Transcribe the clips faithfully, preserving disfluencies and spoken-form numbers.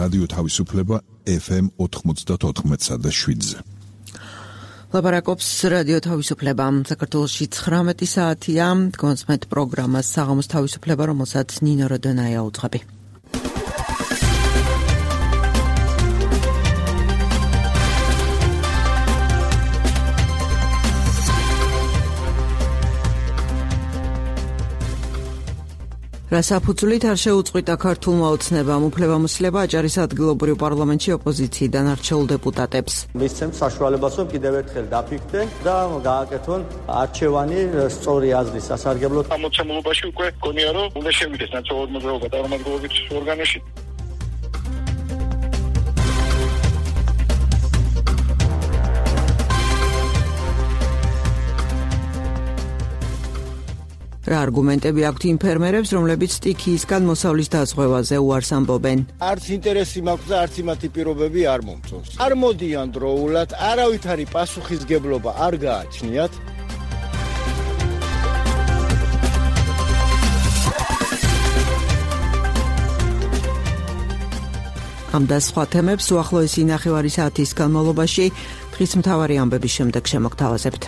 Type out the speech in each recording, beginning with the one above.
რადიო თავისუფლება ეფ ემ ოთხმოცდაოთხ და შვიდზე. ლაპარაკობს რადიო თავისუფლება. საქართველოში ცხრამეტი საათია. გონსმეთ პროგრამას საღამოს თავისუფლება, რომელსაც ნინო როდონაია უძღვები. რასაფუძვლით არ შეუწყვიტა ქართულმა ოცნებამ უფლებამოსილება აჭარის ადგილობრივ პარლამენტში ოპოზიციიდან არჩეულ დეპუტატებს. მისცემთ საშუალებას, რომ კიდევ ერთხელ დაფიქრდნენ და გააკეთონ არჩევანი სწორი აზრის სასარგებლოდ. ამოცემულობაში უკვე გონია, რომ უნდა შევიდეს ნაციონალური მოძრაობა წარმომადგენლობით ორგანოში. რა არგუმენტები აქვთ იმ ფერმერებს, რომლებიც სტიქიისგან მოსავლის დაზღვევაზე უარს ამბობენ? არც ინტერესი მაქვს და არც იმათი პირობები არ მომწონს. არ მოდიან დროულად, არავითარი პასუხისგებლობა არ გააჩნიათ. ამ და სხვა თემებს უახლოესი ნახევარი საათის განმავლობაში დღის მთავარი ამბების შემდეგ შემოგთავაზებთ.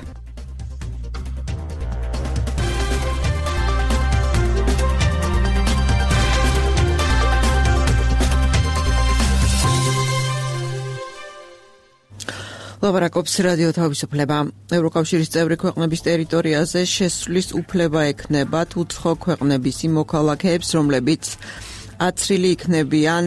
ლაპარაკობს რადიო თავისუფლება. ევროკავშირის წევრი ქვეყნების ტერიტორიაზე შესვლის უფლება ექნებათ უცხო ქვეყნების იმ მოქალაქეებს, რომლებიც აცრილი იქნებიან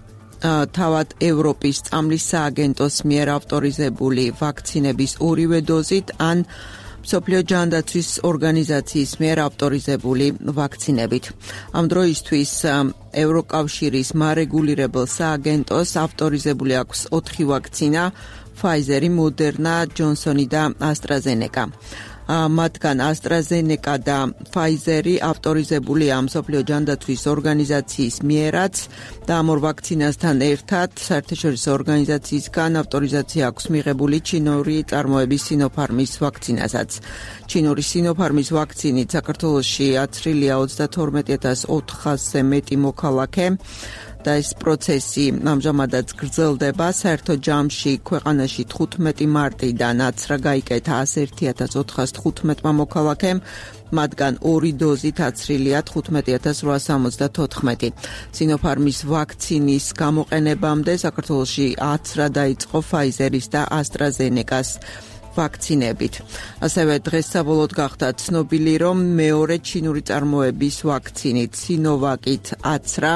თავად ევროპის წამლის სააგენტოს მიერ ავტორიზებული ვაქცინების ორივე დოზით ან მსოფლიო ჯანდაცვის ორგანიზაციის მიერ ავტორიზებული ვაქცინებით. ამ დროისთვის ევროკავშირის მარეგულირებელ სააგენტოს ავტორიზებული აქვს ოთხი ვაქცინა: Pfizer, Moderna, Johnson და AstraZeneca. მათგან AstraZeneca და Pfizer ავტორიზებულია მსოფლიო ჯანდაცვის ორგანიზაციის მიერაც და ამ ორ ვაქცინასთან ერთად საერთაშორისო ორგანიზაციისგან ავტორიზაცია აქვს მიღებული ჩინური წარმოების Sinopharm-ის ვაქცინასაც. ჩინური Sinopharm-ის ვაქცინით საქართველოში აცრილია ოცდათორმეტი ათას ოთხასზე მეტი მოქალაქე. და ეს პროცესი ამჟამადაც გრძელდება. საერთო ჯამში ქვეყანაში თხუთმეტი მარტიდან აცრა გაიკეთა ასი ათას ოთხას თხუთმეტმა მოქალაქემ, მათგან ორი დოზით აცრილია თხუთმეტი ათას რვაას ორმოცდათოთხმეტი. Sinopharm-ის ვაქცინის გამოყენებამდე საქართველოში აცრა დაიწყო Pfizer-ის და AstraZeneca-ს ვაქცინებით. ასევე დღეს საბოლოოდ გახდა ცნობილი, რომ მეორე ჩინური წარმოების ვაქცინით Sinovac-ით აცრა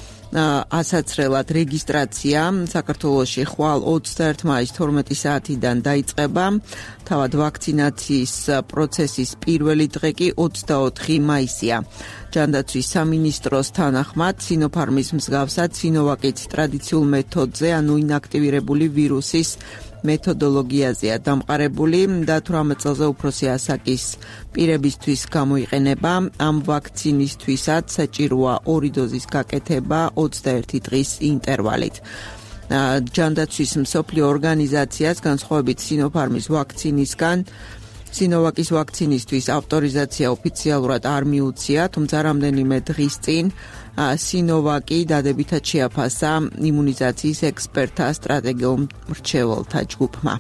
ასაცრელად რეგისტრაცია საქართველოში ხვალ ოცდაერთი მაისის თორმეტი საათიდან დაიწყება. თავად ვაქცინაციის პროცესის პირველი დღე კი ოცდაოთხი მაისია. ჯანდაცვის სამინისტროს თანახმად Sinopharm-ის მსგავსად Sinovac-იც ტრადიციულ მეთოდზე, ანუ ინაქტივირებული ვირუსის მეთოდოლოგიაზეა დამყარებული და თვრამეტ წელზე უფროსი ასაკის პირებისთვის გამოიყენება. ამ ვაქცინისთვისაც საჭიროა ორი დოზის გაკეთება ოცდაერთი დღის ინტერვალით. ჯანდაცვის მსოფლიო ორგანიზაციას განსხვავებით Sinopharm-ის ვაქცინისგან Sinovac-ის ვაქცინისთვის ავტორიზაცია ოფიციალურად არ მიუცია, თუმცა რამდენიმე დღის წინ Sinovac-ი დადებითად შეაფასა იმუნიზაციის ექსპერტთა სტრატეგიულ მრჩეველთა ჯგუფმა.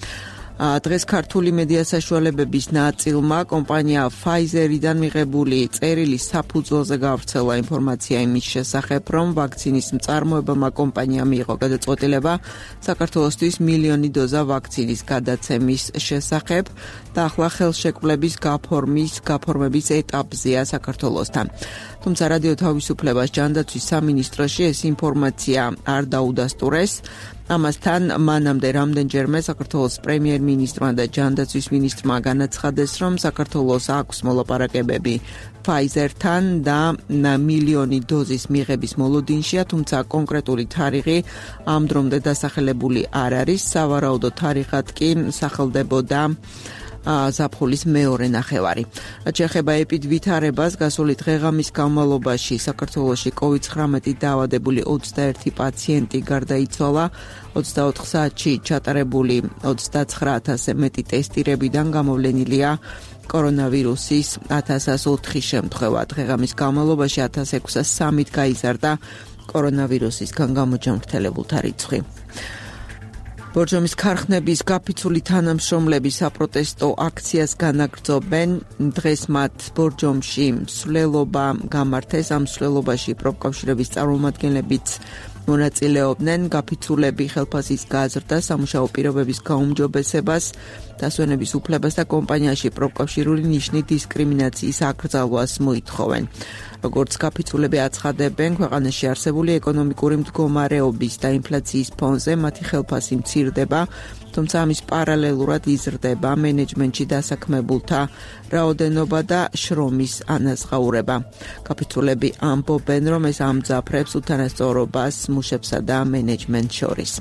დღეს ქართული მედია საშუალებების ნაწილმა კომპანია Pfizer-დან მიღებული წერილის საფუძველზე გავრცელა ინფორმაცია იმის შესახებ, რომ ვაქცინის მწარმოებელმა კომპანიამ მიიღო გადაწყვეტილება საქართველოსთვის მილიონი დოზა ვაქცინის გადაცემის შესახებ და ახლა ხელშეკრულების გაფორმის გაფორმების ეტაპზეა საქართველოსთან. თუმცა რადიო თავისუფლებას ჯანდაცვის სამინისტროში ეს ინფორმაცია არ დაუდასტურეს. ამასთან მანამდე რამდენჯერმე საქართველოს პრემიერ-მინისტრმა და ჯანდაცვის მინისტრმა განაცხადეს, რომ საქართველოს აქვს მოლაპარაკებები Pfizer-თან და მილიონი დოზის მიღების მოლოდინშია, თუმცა კონკრეტული თარიღი ამ დრომდე დასახელებული არ არის. სავარაუდო თარიღად კი სახელდებოდა ზაფხულის მეორე ნახევარი. რაც შეეხება ეპიდვითარებას, გასული დღე-ღამის განმავლობაში საქართველოში კოვიდ ცხრამეტი დაავადებული ოცდაერთი პაციენტი გარდაიცვალა. ოცდაოთხ საათში ჩატარებული ოცდაცხრა ათასზე მეტი ტესტირებიდან გამოვლენილია კორონავირუსის ათას ოთხი შემთხვევა. დღე-ღამის განმავლობაში ათას ექვსას სამით გაიზარდა კორონავირუსისგან გამოჯანმრთელებულთა რიცხვი. ბორჯომის ქარხნების გაფიცული თანამშრომლები საპროტესტო აქციას განაგრძობენ. დღეს მათ ბორჯომში მსვლელობა გამართეს. ამ მსვლელობაში პროფკავშირების წარმომადგენლებიც მონაწილეობდნენ. გაფიცულები ხელფასის გაზრდა, სამუშაო პირობების გაუმჯობესებას, დასვენების უფლებას და კომპანიაში პროფკავშირული ნიშნის დისკრიმინაციის აკრძალვას მოითხოვენ. როგორც გაფიცულები აცხადებენ, ქვეყანაში არსებული ეკონომიკური მდგომარეობის და ინფლაციის ფონზე მათი ხელფასი მცირდება, თუმცა ამის პარალელურად იზრდება მენეჯმენტში დასაქმებულთა რაოდენობა და შრომის ანაზღაურება. გაფიცულები ამბობენ, რომ ეს ამძაფრებს უთანასწორობას მუშებსა და მენეჯმენტს შორის.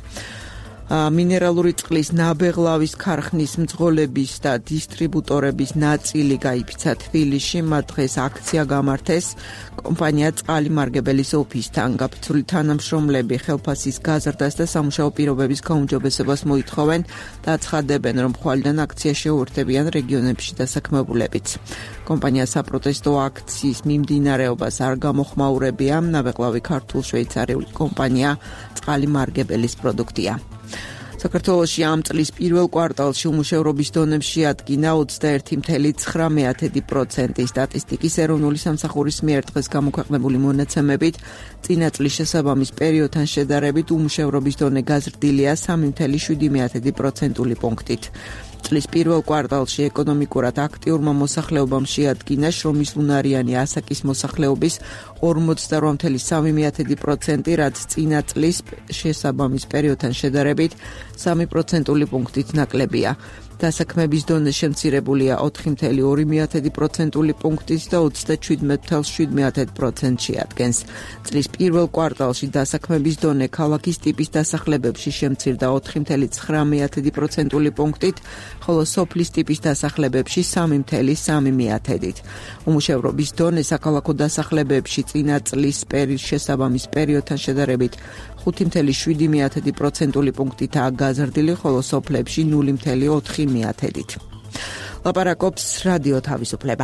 მინერალური წყლის ნაბეღლავის ქარხნის მძღოლების და დისტრიბუტორების ნაწილი გაიფიცა თბილისში. მათ დღეს აქცია გამართეს კომპანია წყალი მარგებელის ოფისთან. გაფიცული თანამშრომლები ხელფასის გაზრდას და სამუშაო პირობების გაუმჯობესებას მოითხოვენ და აცხადებენ, რომ ხვალიდან აქცია შეუერთებიან რეგიონებში დასაქმებულებიც. კომპანია საპროტესტო აქციის მიმდინარეობას არ გამოხმაურებია. ნაბეღლავი ქართულ-შვეიცარიული კომპანია წყალი მარგებელის პროდუქტია. საქართველოში ამ წლის პირველ კვარტალში უმუშევრობის დონემ შეადგინა ოცდაერთი წუთი ცხრამეტი პროცენტი. სტატისტიკის ეროვნული სამსახურის მიერ დღეს გამოქვეყნებული მონაცემებით წინა წლის შესაბამის პერიოდთან შედარებით უმუშევრობის დონე გაზრდილია სამი წუთი შვიდი პროცენტული პუნქტით. წლის პირველ კვარტალში ეკონომიკურად აქტიურმა მოსახლეობამ შეადგინა შრომისუნარიანი ასაკის მოსახლეობის ორმოცდარვა წუთი სამი პროცენტი, რაც წინა წლის შესაბამის პერიოდთან შედარებით სამი პროცენტული პუნქტით ნაკლებია. დასაქმების დონე შემცირებულია ოთხი წუთი ორი პროცენტული პუნქტით და ოცდაშვიდ წუთი შვიდ პროცენტს შეადგენს. წლის პირველ კვარტალში დასაქმების დონე ქალაქის ტიპის დასახლებებში შემცირდა ოთხი წუთი ცხრამეტი პროცენტული პუნქტით, ხოლო სოფლის ტიპის დასახლებებში სამი წუთი სამი პროცენტით. უმუშევრობის დონე საქალაქო დასახლებებში წინა წლის შესაბამის პერიოდთან შედარებით ხუთი წუთი შვიდი პროცენტული პუნქტითაა გაზრდილი, ხოლო სოფლებში ნული წუთი ოთხი პროცენტით. ლაპარაკობს რადიო თავისუფლება.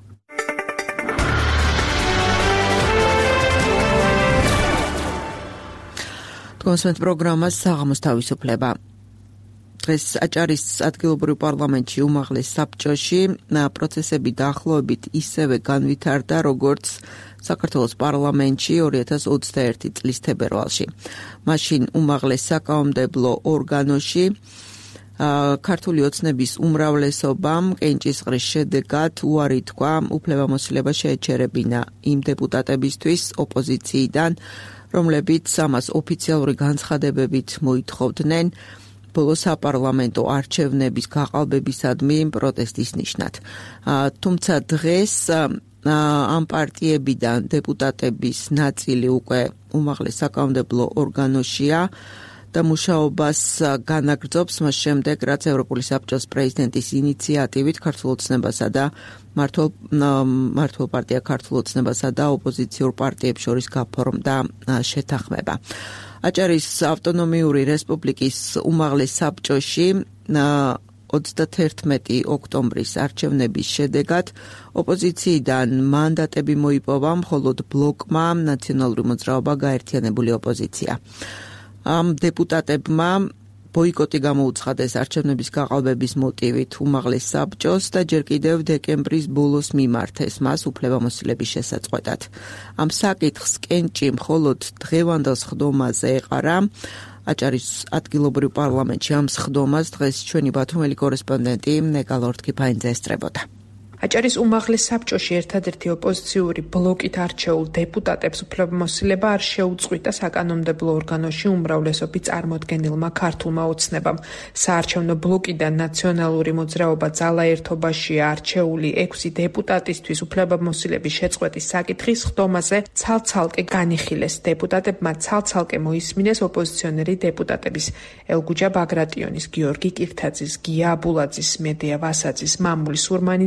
კონსვენტ პროგრამას საღამოს თავისუფლება. დღეს აჭარის ადგილობრივ პარლამენტში უმაღლეს საბჭოში პროცესები დაახლოებით ისევე განვითარდა, როგორც საქართველოს პარლამენტში ორი ათას ოცდაერთი წლის თებერვალში. მაშინ უმაღლეს საკანონმდებლო ორგანოში ქართული ოცნების უმრავლესობამ კენჭისყრის შედეგად უარი თქვა უფლებამოსილება შეეჩერებინა იმ დეპუტატებისთვის ოპოზიციიდან, რომლებიც ამას ოფიციალური განცხადებებით მოითხოვდნენ ბოლო საპარლამენტო არჩევნების გაყალბებისადმი პროტესტის ნიშნად. თუმცა დღეს ამ პარტიებიდან დეპუტატების ნაწილი უკვე უმაღლეს საკანონმდებლო ორგანოშია და მუშაობას განაგრძობს მას შემდეგ, რაც ევროპული საბჭოს პრეზიდენტის ინიციატივით ქართულ ოცნებასა და მართლ მართლ პარტია ქართულ ოცნებასა და ოპოზიციურ პარტიებს შორის გაფორმდა შეთანხმება. აჭარის ავტონომიური რესპუბლიკის უმაღლეს საბჭოში ოცდაათერთმეტი ოქტომბრის არჩევნების შედეგად ოპოზიციიდან მანდატები მოიპოვა მხოლოდ ბლოკმა ნაციონალური მოძრაობა გაერთიანებული ოპოზიცია. ამ დეპუტატებმა ბოიკოტი გამოუცხადეს არჩევნების გაყალბების მოტივით უმაღლეს საბჭოს და ჯერ კიდევ დეკემბრის ბოლოს მიმართეს მას უფლებამოსილების შესაწყვეტად. ამ საკითხს კენჭი მხოლოდ დღევანდელ სხდომაზე ეყარა. აჭარის ადგილობრივ პარლამენტში ამ სხდომას დღეს ჩვენი ბათუმელი კორესპონდენტი ნეკალ ორთქიფაინძე ესწრებოდა. აჭარის უმაღლეს საბჭოში ერთადერთი ოპოზიციური ბლოკით არჩეულ დეპუტატებს უფლებამოსილება არ შეუწყვიტა საკანონმდებლო ორგანოში უმრავლესობით წარმოდგენილმა ქართულმა ოცნებამ. საარჩევნო ბლოკიდან ნაციონალური მოძრაობა ძალაერთობაშია არჩეული ექვსი დეპუტატისთვის უფლებამოსილების შეწყვეტის საკითხი სხდომაზე ცალ-ცალკე განიხილეს. დეპუტატებმა ცალ-ცალკე მოისმინეს ოპოზიციონერი დეპუტატების ელგუჯა ბაგრატიონის, გიორგი კირთაძის, გია აბულაძის, მედია ვასაძის, მამული სურმანიძისა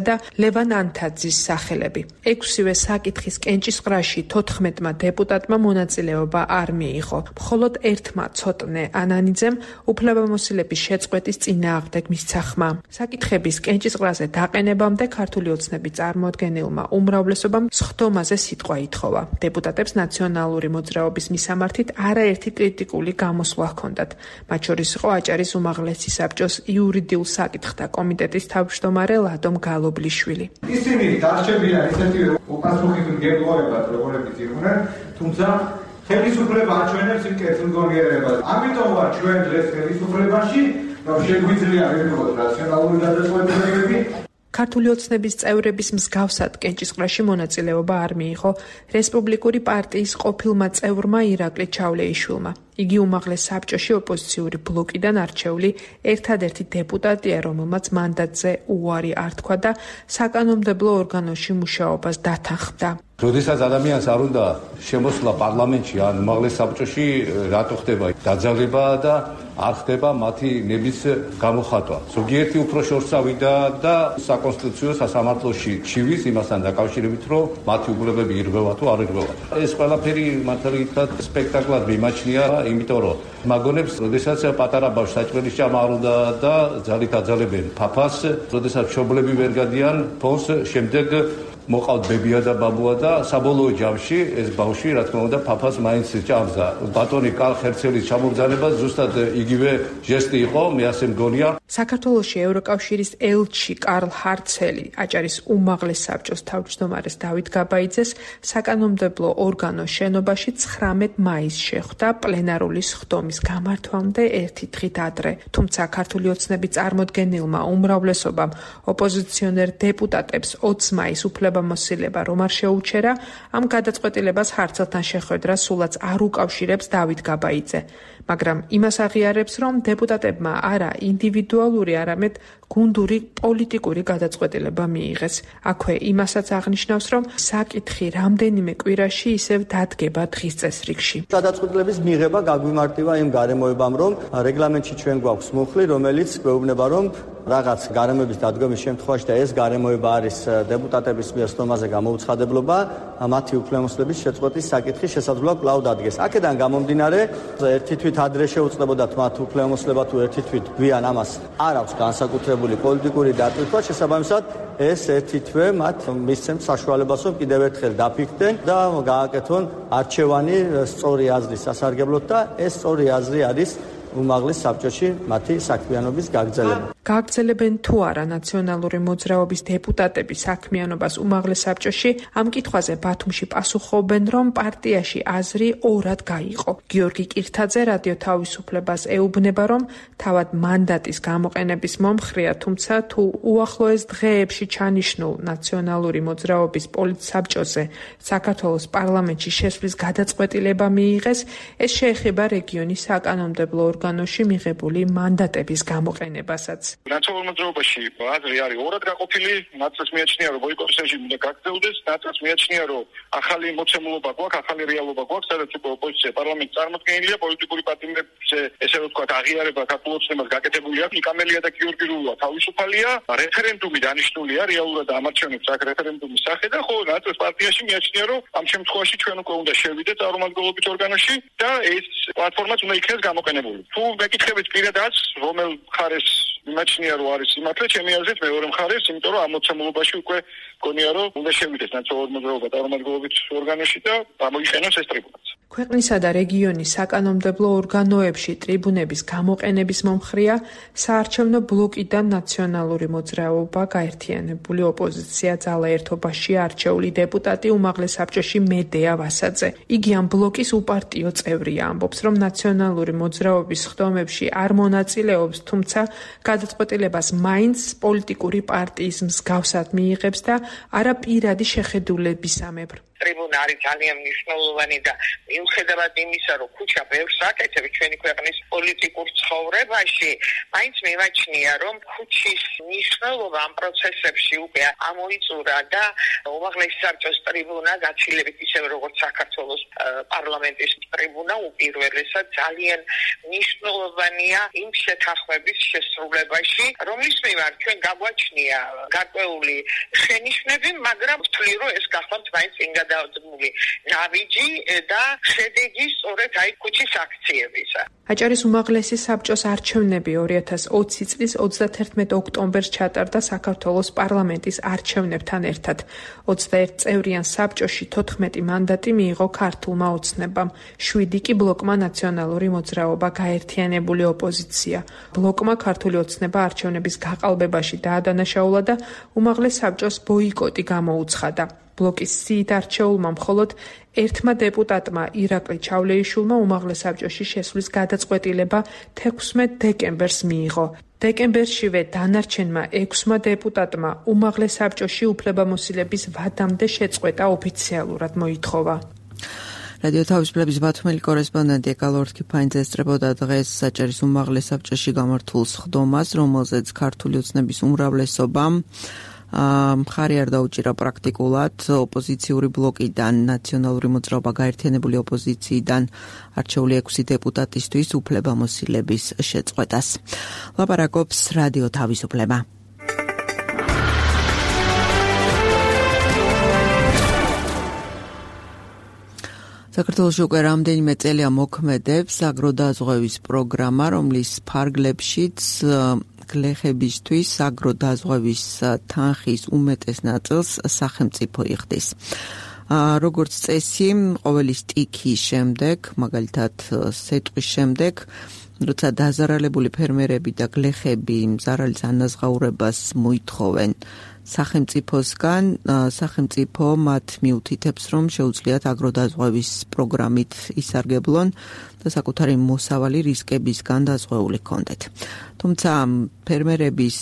და ლევან ანთაძის სახელები. ექვსივე საკითხის კენჭისყრაში თოთხმეტმა დეპუტატმა მონაწილეობა არ მიიღო. მხოლოდ ერთმა ცოტნე ანანიძემ უფლებამოსილების შეწყვეტის წინააღმდეგ მისცა ხმა. საკითხების კენჭისყრაზე დაყენებამდე ქართული ოცნების წარმოადგენელმა უმრავლესობამ სხდომაზე სიტყვა ითხოვა. დეპუტატებს ნაციონალური მოძრაობის მისამართით არაერთი კრიტიკული გამოსვლა ჰქონდათ. მათ შორის იყო აჭარის უმაღლესი საბჭოს იურიდიულ საკითხთა კომიტეტის თავმჯდომარე ლადომ გალობლიშვილი. ისინი დარჩებიან ისეთივე უპასუხისმგებლობებად, როგორებიც იყვნენ, თუმცა ხელისუფლება აჩვენებს იმ კეთილგონიერებას. ამიტომ ვარ ჩვენ დღეს ხელისუფლებაში, რომ შეგვიძლია ვიღოთ რაციონალური გადაწყვეტილებები. ქართული ოცნების წევრების მსგავსად კენჭისყრაში მონაწილეობა არ მიიღო რესპუბლიკური პარტიის ყოფილმა წევრმა ირაკლი ჩავლეიშვილმა. იგი უმაღლეს საბჭოში ოპოზიციური ბლოკიდან არჩეული ერთადერთი დეპუტატია, რომელმაც მანდატზე უარი არ თქვა და საკანონმდებლო ორგანოში მუშაობას დათანხმდა. როდესაც ადამიანს არ უნდა შემოსვლა პარლამენტში ან უმაღლეს საბჭოში, რატო ხდება დაძალება და არ ხდება მათი ნების გამოხატვა. ზოგიერთი უფრო შორსავიდა და საკონსტიტუციო სასამართლოში ჩივის იმასთან დაკავშირებით, რომ მათი უფლებები ირღვევა თუ არ ირღვევა. ეს ყველაფერი მართალითად სპექტაკლად მიმაჩნია, იმიტომ რომ მაგონებს, როდესაც პატარა ბავშვს საჭმელის ჭამა არ უნდა და ძალით აძალებენ ფაფას, როდესაც მშობლები ვერ გადიან ფონს, შემდეგ მოყავთ ბებია და ბაბუა და საბოლოო ჯამში ეს ბავშვი, რა თქმა უნდა, ფაფას მაინც ჭამს და ბატონი კარლ ხერცელის ჩამოგზავნება ზუსტად იგივე ჟესტი იყო, მე ასე მგონია. საქართველოში ევროკავშირის ელჩი კარლ ხერცელი აჭარის უმაღლეს საბჭოს თავმჯდომარეს დავით გაბაიძეს საკანონმდებლო ორგანოს შენობაში ცხრამეტ მაისს შეხვდა პლენარული სხდომის გამართვამდე ერთი დღით ადრე. თუმცა ქართული ოცნების წარმოდგენილმა უმრავლესობამ ოპოზიციონერ დეპუტატებს ოცი მაისს უფლება მოსილება რომ არ შეუჩერა, ამ გადაწყვეტილებას ხარცელთან შეხვედრა სულაც არ უკავშირებს დავით გაბაიძე. მაგრამ იმას აღიარებს, რომ დეპუტატებმა არა ინდივიდუალური, არამედ გუნდური პოლიტიკური გადაწყვეტილება მიიღეს. აქვე იმასაც აღნიშნავს, რომ საკითხი რამდენიმე კვირაში ისევ დადგება დღის წესრიგში. გადაწყვეტილების მიღება გაგვიმარტივა იმ გარემოებამ, რომ რეგლამენტში ჩვენ გვაქვს მუხლი, რომელიც გვეუბნება, რომ რაღაც გარემოების დადგომის შემთხვევაში და ეს გარემოება არის დეპუტატების მიერ სხდომაზე გამოუცხადებლობა, მათი უფლებამოსილების შეწყვეტის საკითხი შესაძლოა კვლავ დადგეს. აქედან გამომდინარე, ერთი თვით ადრე შეუწყდებოდათ მათ უფლებამოსილება თუ ერთი თვით გვიან ამას არ აქვს განსაკუთრებული პოლიტიკური დატვირთვა, შესაბამისად ეს ერთი თვე მათ მისცემს საშუალებას, რომ კიდევ ერთხელ დაფიქრდნენ და გააკეთონ არჩევანი სწორი აზრის სასარგებლოდ და ეს სწორი აზრი არის უმაღლეს საბჭოში მათი საქმიანობის გაგრძელება. გააგრძელებენ თუ არა ნაციონალური მოძრაობის დეპუტატები საქმიანობას უმაღლეს საბჭოში, ამ კითხვაზე ბათუმში პასუხობენ, რომ პარტიაში აზრი ორად გაიყო. გიორგი კირთაძე რადიო თავისუფლებას ეუბნება, რომ თავად მანდატის გამოყენების მომხრეა, თუმცა თუ უახლოეს დღეებში ჩანიშნულ ნაციონალური მოძრაობის პოლიტსაბჭოზე საქართველოს პარლამენტში შესვლის გადაწყვეტილება მიიღეს, ეს შეეხება რეგიონის საკანონმდებლო ორგანოში მიღებული მანდატების გამოყენებასაც. ნაციონალურ მოძრაობაში აზრი არის ორად გაყოფილი, ნაწილს მიაჩნია, რომ ბოიკოტის რეჟიმი უნდა გაგრძელდეს, ნაწილს მიაჩნია, რომ ახალი მოცემულობა გვაქვს, ახალი რეალობა გვაქვს, სადაც ოპოზიცია პარლამენტში წარმოქმნილია, პოლიტიკური პარტიებზე, ესე რომ ვთქვათ, აღიარება ქართულ ოცნებას გაკეთებული აქვს, ნიკამელია და გიორგი რულა თავისუფალია, რეფერენდუმი დანიშნულია, რეალურად ამარჩევნებს აქ რეფერენდუმის სახე და ხო, ნაწილს პარტიაში მიაჩნია, რომ ამ შემთხვევაში ჩვენ უკვე უნდა შევიდეთ წარმომადგენლობის ორგანოში და ეს პლატფორმაც უნდა იქნეს გამოყენებული. თუ მეკითხებით პირადად, რომელ მხარეს იმაჩნია, რომ არის სიმართლე, ჩემი აზრით მეორე მხარეს, იმიტომ რომ ამ მოცემულობაში უკვე გონია, რომ უნდა შევიდეს ნაციონალური მოძრაობა წარმომადგენლობით ორგანოში და გამოიყენოს ეს ტრიბუნაც. ქვეყნისა და რეგიონის საკანონმდებლო ორგანოებში ტრიბუნების გამოყენების მომხრეა საარჩევნო ბლოკიდან ნაციონალური მოძრაობა, გაერთიანებული ოპოზიცია, ძალა ერთობაში არჩეული დეპუტატი უმაღლეს საბჭოში მედეა ვასაძე. იგი ამ ბლოკის უპარტიო წევრია, ამბობს, რომ ნაციონალური მოძრაობის სხდომებში არ მონაწილეობს, თუმცა გადაწყვეტილებას მაინც პოლიტიკური პარტიის მსგავსად მიიღებს და არა პირადი შეხედულებისამებრ. ტრიბუნა არის ძალიან მნიშვნელოვანი და მიუხედავად იმისა, რომ ქუჩა ბევრს აკეთებს ჩვენი ქვეყნის პოლიტიკურ ცხოვრებაში, მაინც მივაჩნია, რომ ქუჩის მნიშვნელობა ამ პროცესებში უკვე ამოიწურა და უმაღლესი საბჭოს ტრიბუნა გაცილებით ისევე როგორც საქართველოს პარლამენტის ტრიბუნა უპირველესად ძალიან მნიშვნელოვანი მნიშვნელოვანია იმ შეთანხმების შესრულებაში, რომლის მიმართ ჩვენ გაგვაჩნია გარკვეული შენიშვნები, მაგრამ ვთვლი, რომ ეს გახლავთ მაინც წინ გადაადგმული ნაბიჯი და შედეგი სწორედ აი ქუჩის აქციებისა. აჭარის უმაღლესი საბჭოს არჩევნები ორი ათას ოცი წლის ოცდათერთმეტ ოქტომბერს ჩატარდა საქართველოს პარლამენტის არჩევნებთან ერთად. ოცდაერთ წევრიან საბჭოში თოთხმეტი მანდატი მიიღო ქართულმა ოცნებამ, შვიდი კი ბლოკმა ნაციონალური მოძრაობა გაერთიანებული ოპოზიცია. ბლოკმა ქართული ოცნება არჩევნების გაყალბებაში დაადანაშაულა და უმაღლეს საბჭოს ბოიკოტი გამოუცხადა. ბლოკის სიით არჩეულმა მხოლოდ ერთმა დეპუტატმა ირაკლი ჩავლეიშვილმა უმაღლეს საბჭოში შესვლის გადაწყვეტილება თექვსმეტ დეკემბერს მიიღო. დეკემბერშივე დანარჩენმა ექვსმა დეპუტატმა უმაღლეს საბჭოში უფლებამოსილების ვადამდე შეწყვეტა ოფიციალურად მოითხოვა. რადიო თავისუფლების ბათუმელი კორესპონდენტი ეკალორთ კიფაინძე ესწრებოდა დღეს აჭარის უმაღლეს საბჭოში გამართულ სხდომას, რომელზეც ქართული ოცნების უმრავლესობამ მხარი არ დაუჭირა პრაქტიკულად ოპოზიციური ბლოკიდან ნაციონალური მოძრაობა გაერთიანებული ოპოზიციიდან არჩეული ექვსი დეპუტატისთვის უფლებამოსილების შეწყვეტას. ლაპარაკობს რადიო თავისუფლება. საქართველოში უკვე რამდენიმე წელია მოქმედებს აგროდაზღვევის პროგრამა, რომლის ფარგლებშიც გლეხებისთვის აგროდაზღვევის თანხის უმეტეს ნაწილს სახელმწიფო იხდის. როგორც წესი, ყოველი სტიქის შემდეგ, მაგალითად სეტყვის შემდეგ, როცა დაზარალებული ფერმერები და გლეხები ზარალის ანაზღაურებას მოითხოვენ სახელმწიფოსგან, სახელმწიფო მათ მიუთითებს, რომ შეუძლიათ აგროდაზღვევის პროგრამით ისარგებლონ და საკუთარი მოსავალი რისკებისგან დაზღვეული ჰქონდეთ. თუმცა ფერმერების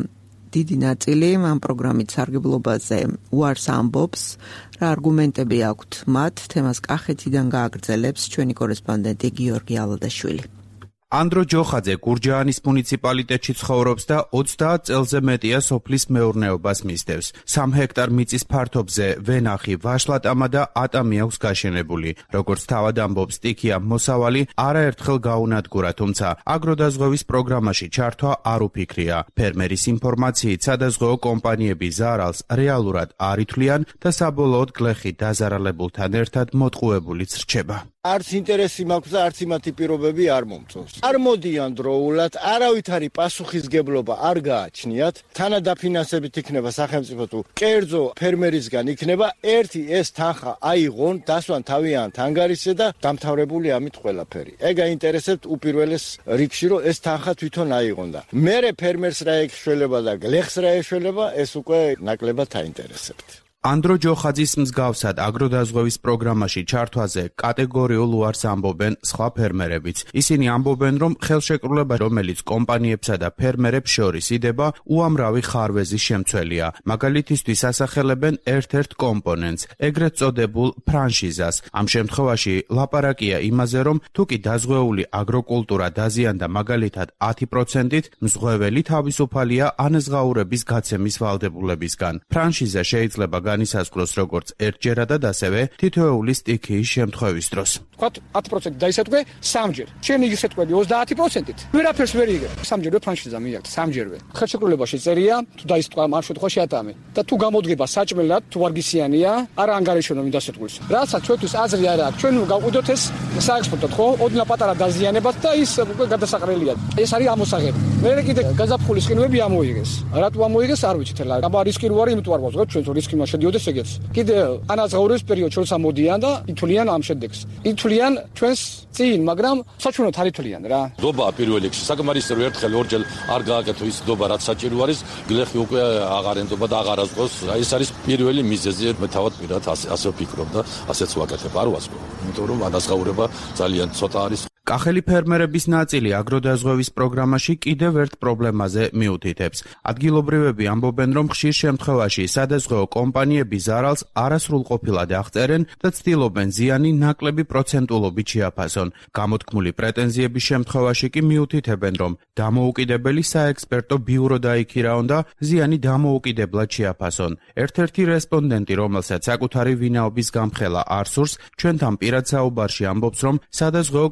დიდი ნაწილი ამ პროგრამით სარგებლობაზე უარს ამბობს. რა არგუმენტები აქვთ მათ? თემას კახეთიდან გააგრძელებს ჩვენი კორესპონდენტი გიორგი ალადაშვილი. ანდრო ჯოხაძე გურჯაანის მუნიციპალიტეტში ცხოვრობს და ოცდაათ წელზე მეტია სოფლის მეურნეობას მისდევს. სამ ჰექტარ მიწის ფართობზე ვენახი, ვაშლატამა და ატამი აქვს გაშენებული. როგორც თავად ამბობს სტიქია, მოსავალი არაერთხელ გაუნადგურა, თუმცა აგროდაზღვევის პროგრამაში ჩართვა არ უფიქრია. ფერმერის ინფორმაციით, სადაზღვეო კომპანიები ზარალს რეალურად არ ითვლიან და საბოლოოდ გლეხი დაზარალებულთან ერთად მოტყუებულიც რჩება. არც ინტერესი მაქვს და არც იმათი პირობები არ მომწონს. არ მოდიან დროულად, არავითარი პასუხისგებლობა არ გააჩნიათ. თანადაფინანსებით იქნება სახელმწიფო თუ კერძო ფერმერისგან იქნება, ერთი ეს თანხა აიღონ, დასვან თავიანთ ანგარიშზე და დამთავრებული ამით ყველაფერი. ეგ აინტერესებთ უპირველეს რიგში, რომ ეს თანხა თვითონ აიღონ და მერე ფერმერს რა ეშველება და გლეხს რა ეშველება, ეს უკვე ნაკლებად აინტერესებთ. ანდრო ჯოხაძის მსგავსად აგროდაზღვევის პროგრამაში ჩართვაზე კატეგორიულ უარს ამბობენ სხვა ფერმერებიც. ისინი ამბობენ, რომ ხელშეკრულება, რომელიც კომპანიებსა და ფერმერებს შორის იდება, უამრავი ხარვეზის შემცველია. მაგალითისთვის ასახელებენ ერთ-ერთ კომპონენტს, ეგრეთ წოდებულ ფრანშიზას. ამ შემთხვევაში ლაპარაკია იმაზე, რომ თუ კი დაზღვეული აგროკულტურა დაზიანდა მაგალითად ათი პროცენტით, მზღვეველი თავისუფალია ანაზღაურების გაცემის ვალდებულებისგან. ფრანშიზა შეიძლება განისაზღვროს როგორც ერთჯერადად, ასევე თითოეული სტიქიის შემთხვევის დროს. ვთქვათ, ათი პროცენტი დაისადგურე სამჯერ. შენ იგისეთყვები ოცდაათი პროცენტით. ვერაფერს ვერ იგებ. სამჯერვე ფრანშიზა მიიღეთ, სამჯერვე. ხელშეკრულებაში წერია, თუ დაისწვა ამ შემთხვევაში ატამე. და თუ გამოდგება საჭმელად, თუ ვარგისიანია, არა ანგარიშონო მიდასეთყვის. რასაც ჩვენთვის აზრი არ აქვს. ჩვენ გავყიდოთ ეს საექსპორტოდ, ხო? ოდნა პატარა დაზიანებად და ის უკვე გადასაყრელია. ეს არის ამოსაღები. მე კიდე გაზაფხულის ყინვები ამოიღეს. რატო ამოიღეს, არ ვიცით. აბა რისკი რო არის, იმიტომ არ ვაქვს, ჩვენ რისკი მაშ შედიოდეს ეგეც. კიდე ანაზღაურების პერიოდში როცა მოდიან და ითვლიან ამ შედეგს. ითვლიან ჩვენს წინ, მაგრამ საჩვენოდ არ ითვლიან რა. დობა პირველ რიგში საკმარისი რომ ერთხელ ორჯერ არ გააკეთო ის დობა რაც საჭირო არის, გლეხი უკვე აღარ ენდობა და აღარ აზღავს. ეს არის პირველი მიზეზი, მე თავად პირად ასე ვფიქრობ და ასეც ვაკეთებ, არ ვასწავლ. იმიტომ რომ ანაზღაურება ძალიან ცოტა არის. კახელი ფერმერების ნაწილი აგროდაზღვევის პროგრამაში კიდევ ერთ პრობლემაზე მიუთითებს. ადგილობრივები ამბობენ, რომ ხშირ შემთხვევაში სადაზღვეო კომპანიები ზარალს არასრულყოფილად აღწერენ და ცდილობენ ზიანი ნაკლები პროცენტულობით შეაფასონ. გამოთქმული პრეტენზიების შემთხვევაში კი მიუთითებენ, რომ დამოუკიდებელი საექსპერტო ბიურო დაიქირაონ და ზიანი დამოუკიდებლად შეაფასონ. ერთ-ერთი რესპონდენტი, რომელსაც საკუთარი ვინაობის გამხელა არ სურს, ჩვენთან პირად საუბარში ამბობს, რომ სადაზღვეო კომპანია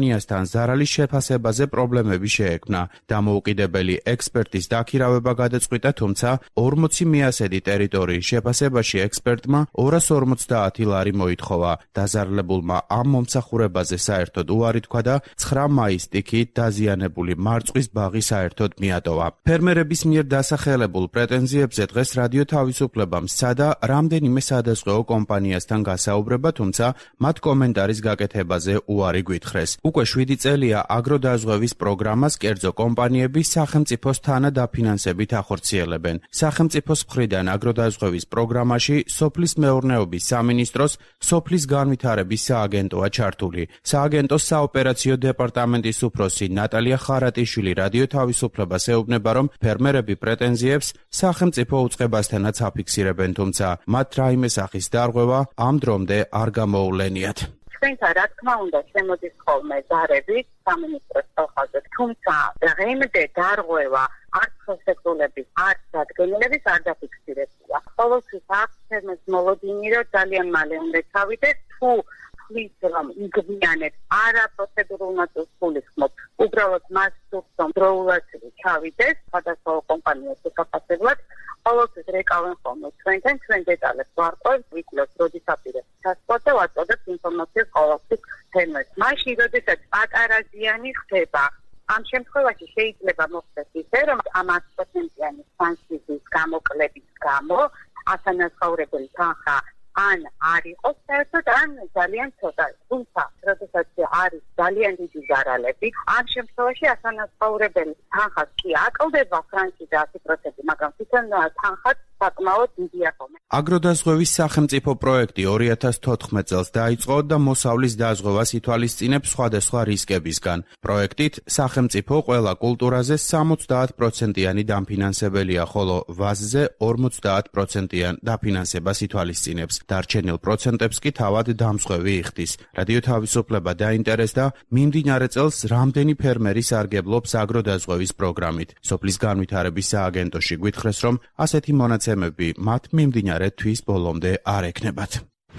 კომპანიასთან ზარალის შეფასებაზე პრობლემები შეექმნა. დამოუკიდებელი ექსპერტის დაქირავება გადაწყვიტა, თუმცა ორმოცი მიასედი ტერიტორიის შეფასებაში ექსპერტმა ორას ორმოცდაათი ლარი მოითხოვა. დაზარალებულმა ამ მომსახურებაზე საერთოდ უარი თქვა და ცხრა მაისს ტიქით დაზიანებული მარწყვის ბაღი საერთოდ მიატოვა. ფერმერების მიერ დასახელებულ პრეტენზიებზე დღეს რადიო თავისუფლებამ სცადა რამდენიმე სადაზღვეო კომპანიასთან გასაუბრება, თუმცა მათ კომენტარის გაკეთებაზე უარი გვითხრეს. უკვე შვიდი წელია აგროდაზღვევის პროგრამას კერძო კომპანიები სახელმწიფოს თანადაფინანსებით ახორციელებენ. სახელმწიფოს მხრიდან აგროდაზღვევის პროგრამაში სოფლის მეურნეობის სამინისტროს სოფლის განვითარების სააგენტოა ჩართული. სააგენტოს საოპერაციო დეპარტამენტის უფროსი ნატალია ხარატიშვილი რადიო თავისუფლებას ეუბნება, რომ ფერმერები პრეტენზიებს სახელმწიფო უწყებასთანაც აფიქსირებენ, თუმცა მათ რაიმე სახის დარღვევა ამ დრომდე არ გამოუვლენიათ. ჩვენთან რა თქმა უნდა შემოდის ხოლმე ზარებით სამინისტროს ხელხაზე, თუმცა რაიმე დარღვევა არც ხელშეკრულების, არც დადგენილების არ დაფიქსირებია. ყოველთვის აქვს ფერმერს მოლოდინი, რომ ძალიან მალე უნდა ჩავიდეს, თუ ხვის რომ იგზნიანებს არა პროცედურულ ნაწილს გულისხმობს. უბრალოდ მას სურს რომ დროულად ჩავიდეს სხვადასხვა კომპანიას უსაფრთხებლად. ყოველთვის რეკავენ ხოლმე ჩვენთან, ჩვენ დეტალებს ვარკვევთ, ვიკლოთ, როდის აპირებს ჩასვლა და ვაწოდებთ ინფორმაციას ყოველთვის ფერმერს. მაშინ, როდესაც პატარა ზიანი ხდება, ამ შემთხვევაში შეიძლება მოხდეს ისე, რომ ამ ათი პროცენტიანი სანქციის გამოკლების გამო ასანაცვლებელი თანხა ან არ იყოს საერთოდ, ან ძალიან ცოტა. თუმცა, როდესაც არის ძალიან დიდი ზარალები, ამ შემთხვევაში ასანაცვლებელი თანხას კი აკლდება ფრანკი და ათი პროცენტი, მაგრამ თვითონ თანხაც საკმაოდ დიდია ხოლმე. აგროდაზღვევის სახელმწიფო პროექტი ორი ათას თოთხმეტ წელს დაიწყო და მოსავლის დაზღვევას ითვალისწინებს სხვადასხვა რისკებისგან. პროექტით სახელმწიფო ყველა კულტურაზე სამოცდაათ პროცენტიანი დამფინანსებელია, ხოლო ვაზზე ორმოცდაათ პროცენტიან დაფინანსებას ითვალისწინებს. დარჩენილ პროცენტებს კი თავად დამსხვევი იხდის. რადიო თავისუფლება დაინტერესდა მიმდინარე წელს რამდენი ფერმერი სარგებლობს აგროდაზღვევის პროგრამით. სოფლის განვითარების სააგენტოში გვითხრეს, რომ ასეთი მონაცემები მათ მიმდინარე თვის ბოლომდე არ ექნებათ.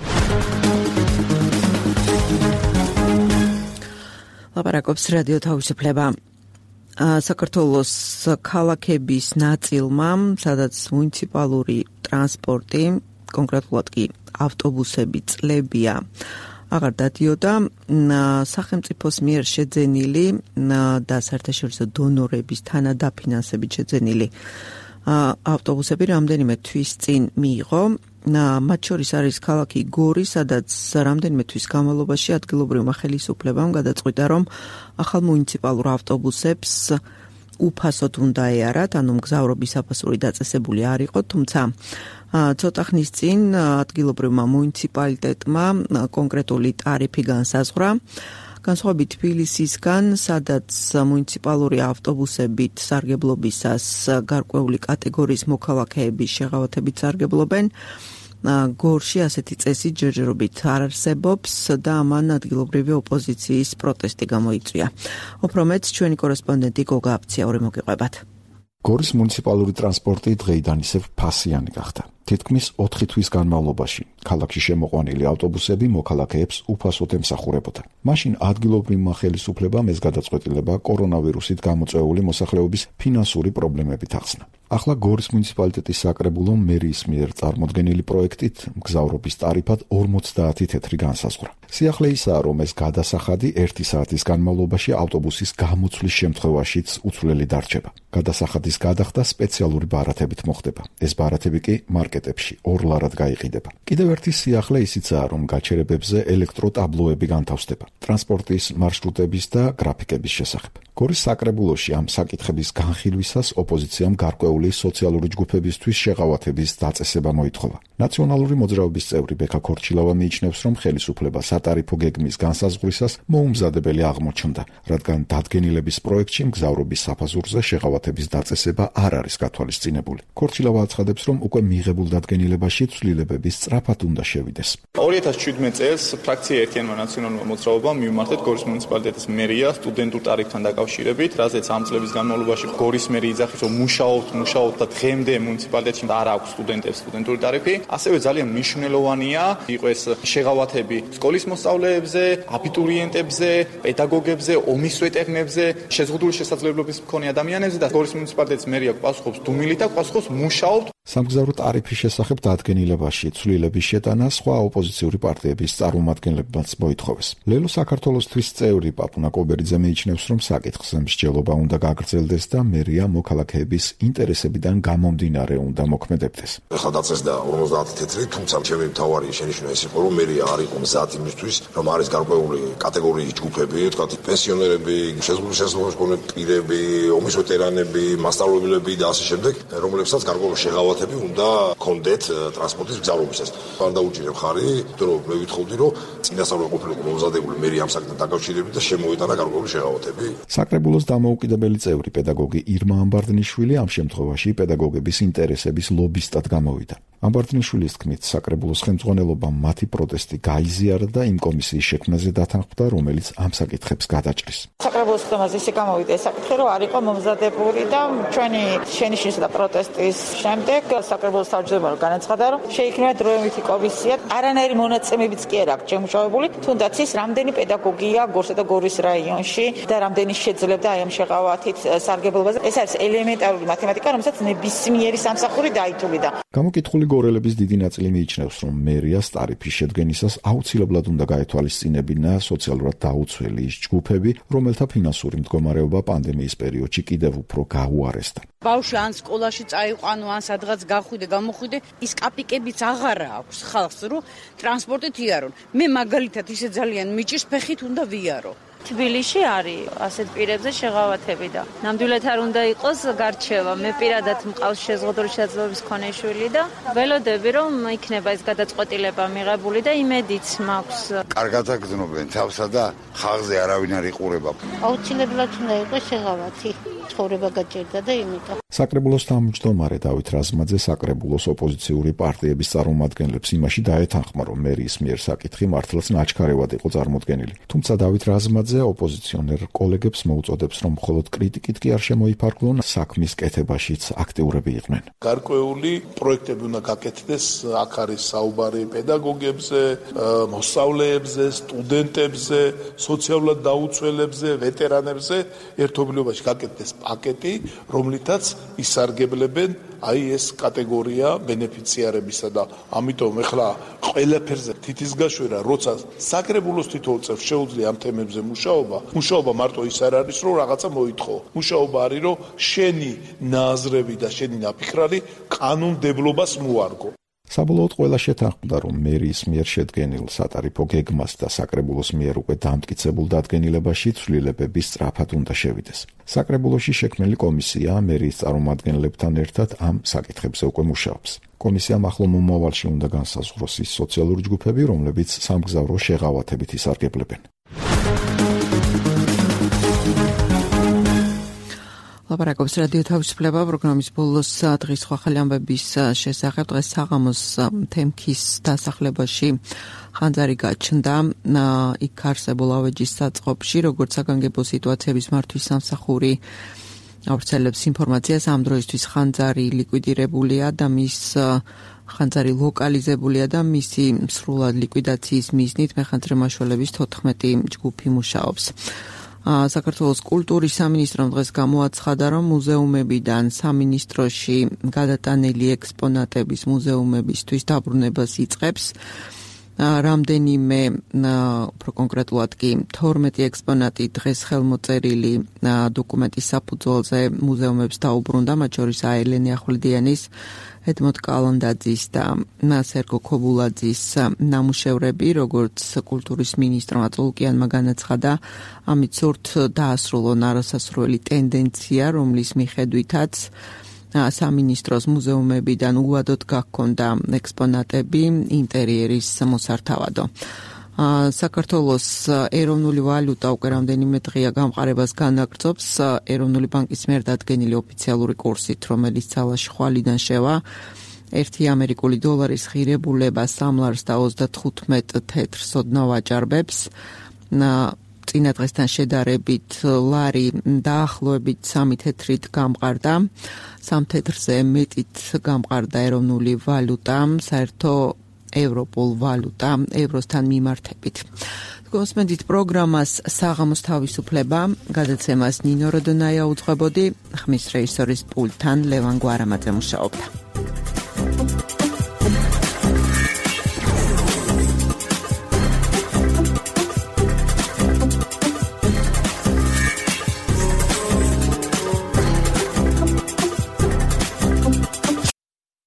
ლაპარაკობს რადიო თავისუფლება. საქართველოს ქალაქების ნაწილმა, სადაც მუნიციპალური ტრანსპორტი, კონკრეტულად კი ავტობუსები წლებია, აღარ დადიოდა, სახელმწიფოს მიერ შეძენილი და საერთაშორისო დონორების თანადაფინანსებით შეძენილი ავტობუსები რამდენიმე თვის წინ მიიღო. მათ შორის არის ქალაქი გორი, სადაც რამდენიმე თვის განმავლობაში ადგილობრივმა ხელისუფლებამ გადაწყვიტა, რომ ახალ მუნიციპალურ ავტობუსებს უფასოდ უნდა ეარათ, ანუ მგზავრობის საფასური დაწესებული არ იყო, თუმცა ცოტა ხნის წინ ადგილობრივმა მუნიციპალიტეტმა კონკრეტული ტარიფი განსაზღვრა. განსხვავებით თბილისისგან, სადაც მუნიციპალური ავტობუსებით სარგებლობისას გარკვეული კატეგორიის მოქალაქეების შეღავათებით სარგებლობენ, გორში ასეთი წესი ჯერჯერობით არ არსებობს და ამან ადგილობრივი ოპოზიციის პროტესტი გამოიწვია. უფრო მეტ ჩვენი კორესპონდენტი გოგა აფციაური მოგიყვებათ. გორის მუნიციპალური ტრანსპორტი დღეიდან ისევ ფასიანი გახდა. თითქმის ოთხი თვის განმავლობაში ქალაქში შემოყვანილი ავტობუსები მოქალაქეებს უფასოდ ემსახურებოდა. მაშინ ადგილობრივმა ხელისუფლებამ ეს გადაწყვეტილება კორონავირუსით გამოწვეული მოსახლეობის ფინანსური პრობლემებით ახსნა. ახლა გორის მუნიციპალიტეტის საკრებულო მერიის მიერ წარმოდგენილი პროექტით მგზავრობის ტარიფად ორმოცდაათი თეთრი განსაზღვრა. სიახლე ისაა, რომ ეს გადასახადი ერთი საათის განმავლობაში ავტობუსის გამოცვლის შემთხვევაშიც უცვლელი დარჩება. გადასახადის გადახდა სპეციალური ბარათებით მოხდება. ეს ბარათები კი მარკეტებში ორ ლარად გაიყიდება. კიდევ ერთი სიახლე ისიცაა, რომ გაჩერებებზე ელექტროტაბლოები განთავსდება. ტრანსპორტის მარშრუტების და გრაფიკების შესახებ. გორის საკრებულოში ამ საკითხების განხილვისას ოპოზიციამ გარკვეული სოციალური ჯგუფებისთვის შეღავათების დაწესება მოითხოვა. ნაციონალური მოძრაობის წევრი ბექა ქორჩილავა მიიჩნევს, რომ ხელისუფლება სატარიფო გეგმის განსაზღვრისას მოუმზადებელი აღმოჩნდა, რადგან დადგენილების პროექტში მგზავრობის საფასურზე შეღავათების დაწესება არ არის გათვალისწინებული. ქორჩილავა აცხადებს, რომ უკვე მიღებულ საკრებულოს დადგენილებაში ცვლილებები სწრაფად უნდა შევიდეს. ორი ათას შვიდმეტ წელს ფრაქცია ერთიანმა ნაციონალურმა მოძრაობამ მივმართეთ გორის მუნიციპალიტეტის მერია სტუდენტურ ტარიფთან დაკავშირებით, რაზეც ამ წლების განმავლობაში გორის მერი იძახის, რომ მუშაობთ, მუშაობთ და დღემდე მუნიციპალიტეტში არ აქვს სტუდენტებს სტუდენტური ტარიფი. ასევე ძალიან მნიშვნელოვანია იყოს შეღავათები სკოლის მოსწავლეებზე, აბიტურიენტებზე, პედაგოგებზე, ომის ვეტერნებზე, შეზღუდული შესაძლებლობების მქონე ადამიანებზე და გორის მუნიციპალიტეტის მერია პასუხობს დუმილით და პასუხობს მუშაობთ. სამგზავრო ტარიფის შესახებ დადგენილებაში ცვლილების შეტანა სხვა ოპოზიციური პარტიების წარმომადგენლებმაც მოითხოვეს. ლელო საქართველოსთვის წევრი პაპუნა კობერიძე მიიჩნევს, რომ საკითხზე მსჯელობა უნდა გაგრძელდეს და მერია მოქალაქეების ინტერესებიდან გამომდინარე უნდა მოქმედებდეს. ეხლა დაწესდა ორმოცდაათი თეთრი, თუმცა ჩემი მთავარი შენიშვნა ის იყო, რომ მერია არ იყო მზად იმისთვის, რომ არის გარკვეული კატეგორიის ჯგუფები, თქვათ პენსიონერები, შეზღუდული შესაძლებლობების მქონე პირები, ომის ვეტერანები, მასწავლებლები და ასე შემდეგ, რომლებსაც გარკვეული შეღავათები უნდა კონდეთ ტრანსპორტის მგზავრობისას. არ დაუჭირებ ხარი, იმიტომ რომ მე ვითხოვდი, რომ წინასწარ ყოფილიყო მომზადებული მერი ამ საკითხთან დაკავშირებით და შემოვიტანა გარკვეული შეღავათები. საკრებულოს დამოუკიდებელი წევრი პედაგოგი ირმა ამბარდნიშვილი ამ შემთხვევაში პედაგოგების ინტერესების ლობისტად გამოვიდა. ამბარდნიშვილის თქმით, საკრებულოს ხელმძღვანელობამ მათი პროტესტი გაიზიარა და იმ კომისიის შექმნაზე დათანხმდა, რომელიც ამ საკითხებს გადაჭრის. საკრებულოს ხელმძღვანელს ისე გამოვიდა ეს საკითხი, რომ არ იყო მომზადებული და ჩვენი შენიშვნისა და პროტესტის შემდეგ საკრებულოს თავმჯდომარე განაცხადა, რომ შეიქმნება დროებითი კომისია. არანაირი მონაცემებიც კი არ აქვს შემუშავებული, თუნდაც ის რამდენი პედაგოგია გორსა და გორის რაიონში და რამდენი შეძლებდა აი ამ შეღავათით სარგებლობაზე. ეს არის ელემენტარული მათემატიკა, რომელსაც ნებისმიერი სამსახური დაითვლიდა. გამოკითხული გორელების დიდი ნაწილი მიიჩნევს, რომ მერიას ტარიფის შედგენისას აუცილებლად უნდა გაეთვალისწინებინა სოციალურად დაუცველი ის ჯგუფები, რომელთა ფინანსური მდგომარეობა პანდემიის პერიოდში კიდევ უფრო გაუარესდა. ბავშვი ან სკოლაში წაიყვანო, ან სადღაც გახვიდე, გამოხვიდე, ის კაპიკებიც აღარ აქვს ხალხს, რომ ტრანსპორტით იარონ. მე მაგალითად ისე ძალიან მიჭირს, ფეხით უნდა ვიარო. თბილისში არის ასეთ პირებზე შეღავათები და ნამდვილად არ უნდა იყოს გარჩევა. მე პირადად მყავს შეზღუდული შესაძლებლობის მქონე შვილი და ველოდები, რომ იქნება ეს გადაწყვეტილება მიღებული და იმედიც მაქვს. კარგად აგზნობენ თავსა და ხალხზე არავინ არ იყურება. აუცილებლად უნდა იყოს შეღავათი. ცხოვრება გაჭირდა და იმიტომ. საკრებულოს თავმჯდომარე დავით რაზმაძე საკრებულოს ოპოზიციური პარტიების წარმომადგენლებს იმაში დაეთანხმა, რომ მერიის მიერ საკითხი მართლაც ნაჩქარევად იყო წარმოდგენილი. თუმცა დავით რაზმაძე ოპოზიციონერ კოლეგებს მოუწოდებს, რომ მხოლოდ კრიტიკით კი არ შემოიფარგლონ, საქმის კეთებაშიც აქტიურები იყვნენ. გარკვეული პროექტები უნდა გაკეთდეს, აქ არის საუბარი პედაგოგებზე, მოსწავლეებზე, სტუდენტებზე, სოციალურად დაუცველებზე, ვეტერანებზე, ერთობლივობაში გაკეთდეს პაკეტი, რომლითაც ისარგებლებენ აი ეს კატეგორია ბენეფიციარებისა და ამიტომ ეხლა ყველაფერზე თითის გაშვერა, როცა საკრებულოს თითოეულ წევს შეუძლია ამ თემებზე მუშაობა, მუშაობა მარტო ის არ არის, რომ რაღაცა მოითხოვო. მუშაობა არის, რომ შენი ნაზრები და შენი ნაფიქრარი კანონმდებლობას მოარგო. საბოლოოდ ყველა შეთანხმდა, რომ მერიის მიერ შედგენილ სატარიფო გეგმას და საკრებულოს მიერ უკვე დამტკიცებულ დადგენილებაში ცვლილებები სწრაფად უნდა შევიდეს. საკრებულოში შექმნილი კომისია მერიის წარმომადგენლებთან ერთად ამ საკითხებზე უკვე მუშაობს. კომისიამ ახლო მომავალში უნდა განსაზღვროს ის სოციალური ჯგუფები, რომლებიც სამგზავრო შეღავათებით ისარგებლებენ. ლაპარაკობს რადიო თავისუფლება პროგრამის ბოლოს დღის ხალხი ამბების შესახებ. დღეს საღამოს თემქის დასახლებაში ხანძარი გაჩნდა იქ არსებულ ავეჯის საწყობში, როგორც საგანგებო სიტუაციების მართვის სამსახური ავრცელებს ინფორმაციას, ამ დროისთვის ხანძარი ლიკვიდირებულია და მის ხანძარი ლოკალიზებულია და მისი სრულად ლიკვიდაციის მიზნით მეხანძრე მაშველების თოთხმეტი ჯგუფი მუშაობს. საქართველოს კულტურის სამინისტრომ დღეს გამოაცხადა, რომ მუზეუმებიდან სამინისტროში გადატანილი ექსპონატების მუზეუმებისთვის დაბრუნებას იწყებს. რამდენიმე უფრო კონკრეტულად კი თორმეტი ექსპონატი დღეს ხელმოწერილი დოკუმენტის საფუძველზე მუზეუმებს დაუბრუნდა, მათ შორის აელენე ახვლედიანის, ედმონდ კალანდაძის და სერგო ქობულაძის ნამუშევრები, როგორც კულტურის მინისტრმა წულკიანმა განაცხადა, ამით სურთ დაასრულონ არასასურველი ტენდენცია, რომლის მიხედვითაც სამინისტროს მუზეუმებიდან უვადოდ გაქონდა ექსპონატები ინტერიერის მოსართავადო. საქართველოს ეროვნული ვალუტა უკვე რამდენიმე დღეა გამყარებას განაგრძობს ეროვნული ბანკის მიერ დადგენილი ოფიციალური კურსით, რომელიც ძალაში ხვალიდან შევა ერთი ამერიკული დოლარის ღირებულება სამ ლარს და ოცდათხუთმეტ თეთრს ოდნავ აჭარბებს. წინა დღესთან შედარებით ლარი დაახლოებით სამი თეთრით გამყარდა. სამ თეთრზე მეტით გამყარდა ეროვნული ვალუტა, საერთო ევროპულ ვალუტა ევროსთან მიმართებით. გოსმენდით პროგრამას საღამოს თავისუფლება, გადაცემას ნინო როდონაია უძღვებოდი, ხმის რეჟისორის პულტთან ლევან გვარამაძე მუშაობდა.